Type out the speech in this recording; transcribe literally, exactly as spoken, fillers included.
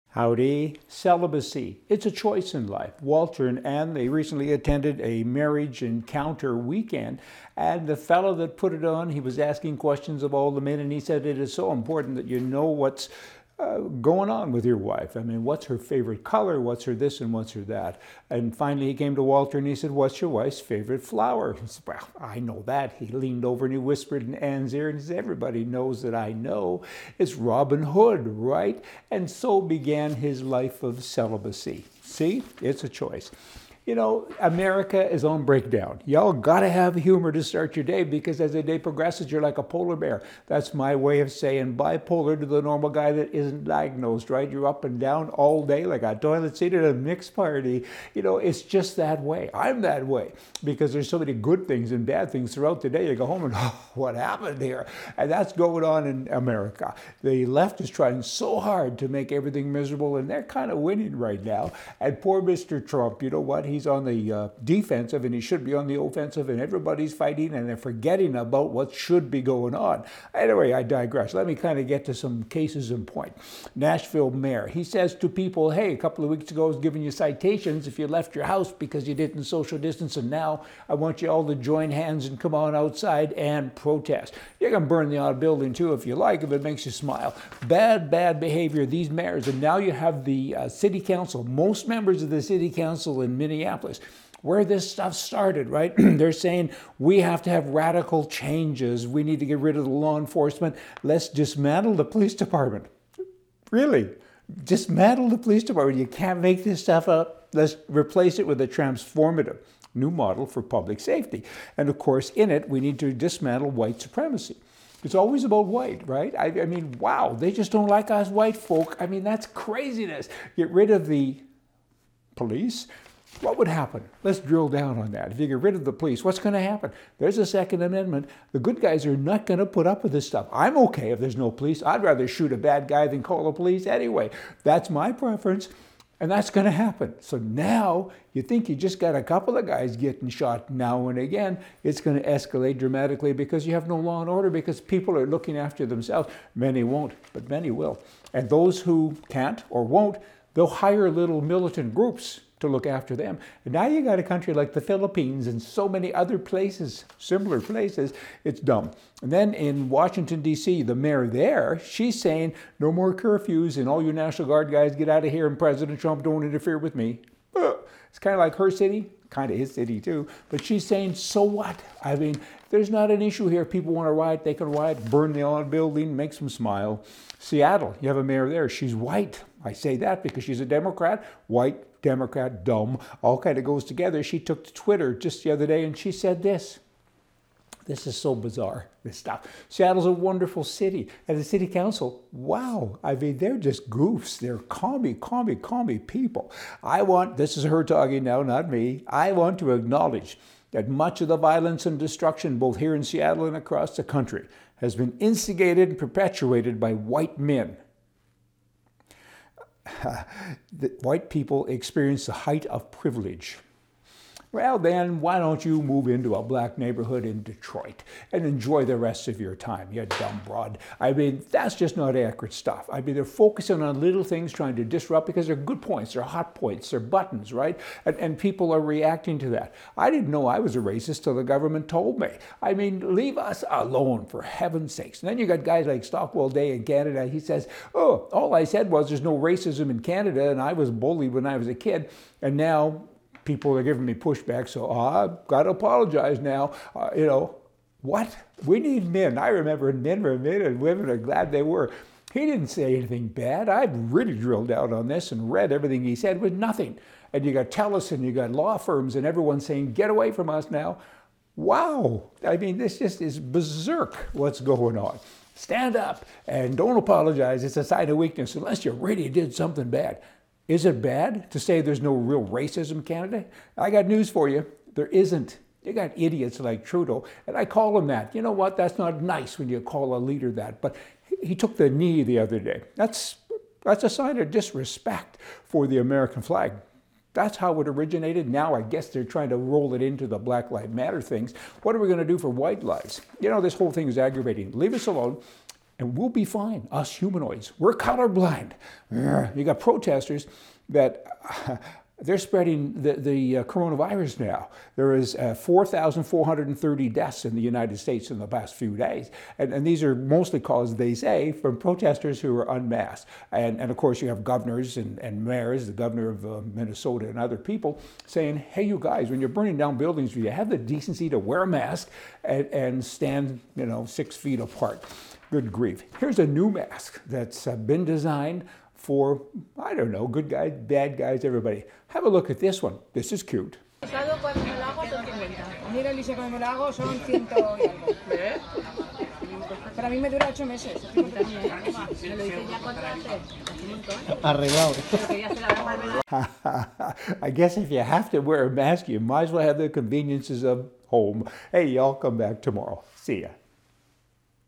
Howdy. Celibacy. It's a choice in life. Walter and Ann, they recently attended a marriage encounter weekend, and the fellow that put it on, he was asking questions of all the men, and he said it is so important that you know what's uh, going on with your wife. I mean, what's her favorite color? What's her this and what's her that? And finally he came to Walter and he said, what's your wife's favorite flower? He said, well, I know that. He leaned over and he whispered in Ann's ear and he said, everybody knows that I know. It's Robin Hood, right? And so began his life of celibacy. See, it's a choice. You know, America is on breakdown. Y'all gotta have humor to start your day, because as the day progresses, you're like a polar bear. That's my way of saying bipolar to the normal guy that isn't diagnosed, right? You're up and down all day like a toilet seat at a mixed party. You know, it's just that way. I'm that way because there's so many good things and bad things throughout the day. You go home and, oh, what happened here? And that's going on in America. The left is trying so hard to make everything miserable, and they're kind of winning right now. And poor Mister Trump, you know what? He's on the uh, defensive and he should be on the offensive, and everybody's fighting and they're forgetting about what should be going on. Anyway, I digress. Let me kind of get to some cases in point. Nashville mayor, he says to people, hey, a couple of weeks ago I was giving you citations if you left your house because you didn't social distance, and now I want you all to join hands and come on outside and protest. You can burn the odd building too if you like, if it makes you smile. Bad, bad behavior, these mayors. And now you have the uh, city council, most members of the city council in Minneapolis, where this stuff started, right? They're saying we have to have radical changes. We need to get rid of the law enforcement. Let's dismantle the police department. Really? Dismantle the police department. You can't make this stuff up. Let's replace it with a transformative new model for public safety. And of course, in it, we need to dismantle white supremacy. It's always about white, right? I, I mean, wow, they just don't like us white folk. I mean, that's craziness. Get rid of the police. What would happen? Let's drill down on that. If you get rid of the police, what's going to happen? There's a Second Amendment. The good guys are not going to put up with this stuff. I'm okay if there's no police. I'd rather shoot a bad guy than call the police anyway. That's my preference, and that's going to happen. So now you think you just got a couple of guys getting shot now and again. It's going to escalate dramatically because you have no law and order, because people are looking after themselves. Many won't, but many will. And those who can't or won't, they'll hire little militant groups to look after them. And now you got a country like the Philippines and so many other places, similar places, it's dumb. And then in Washington, D C, the mayor there, she's saying no more curfews and all you National Guard guys get out of here and President Trump don't interfere with me. It's kind of like her city, kind of his city too, but she's saying, so what? I mean, there's not an issue here. If people want to riot, they can riot, burn the odd building, make them smile. Seattle, you have a mayor there, she's white. I say that because she's a Democrat, white, Democrat, dumb, all kind of goes together. She took to Twitter just the other day and she said this. This is so bizarre, this stuff. Seattle's a wonderful city. And the city council, wow, I mean, they're just goofs. They're commie, commie, commie people. I want, this is her talking now, not me, I want to acknowledge that much of the violence and destruction, both here in Seattle and across the country, has been instigated and perpetuated by white men. The white people experience the height of privilege. Well, then why don't you move into a black neighborhood in Detroit and enjoy the rest of your time, you dumb broad. I mean, that's just not accurate stuff. I mean, they're focusing on little things, trying to disrupt because they're good points, they're hot points, they're buttons, right? And, and people are reacting to that. I didn't know I was a racist till the government told me. I mean, leave us alone, for heaven's sakes. And then you got guys like Stockwell Day in Canada. He says, oh, all I said was there's no racism in Canada, and I was bullied when I was a kid, and now people are giving me pushback, so oh, I've got to apologize now. Uh, you know, what? We need men. I remember men were men and women are glad they were. He didn't say anything bad. I've really drilled down on this and read everything he said with nothing. And you got TELUS and you got law firms and everyone saying, get away from us now. Wow. I mean, this just is berserk what's going on. Stand up and don't apologize. It's a sign of weakness unless you really did something bad. Is it bad to say there's no real racism in Canada? I got news for you. There isn't. You got idiots like Trudeau, and I call him that. You know what? That's not nice when you call a leader that, but he took the knee the other day. That's, that's a sign of disrespect for the American flag. That's how it originated. Now I guess they're trying to roll it into the Black Lives Matter things. What are we going to do for white lives? You know, this whole thing is aggravating. Leave us alone. and we'll be fine. Us humanoids, we're colorblind. You got protesters that uh, they're spreading the, the uh, coronavirus now. There is uh, four thousand four hundred thirty deaths in the United States in the past few days. And, and these are mostly caused, they say, from protesters who are unmasked. And, and of course, you have governors and, and mayors, the governor of uh, Minnesota and other people saying, hey, you guys, when you're burning down buildings, you have the decency to wear a mask and, and stand, you know, six feet apart. Good grief. Here's a new mask that's uh, been designed for, I don't know, good guys, bad guys, everybody. Have a look at this one. This is cute. Mira, Alicia, cuando me la hago son ciento y algo. Pero a mí me dura ocho meses. Me lo hice ya contra hacer. Arreglado. I guess if you have to wear a mask, you might as well have the conveniences of home. Hey, y'all come back tomorrow. See ya.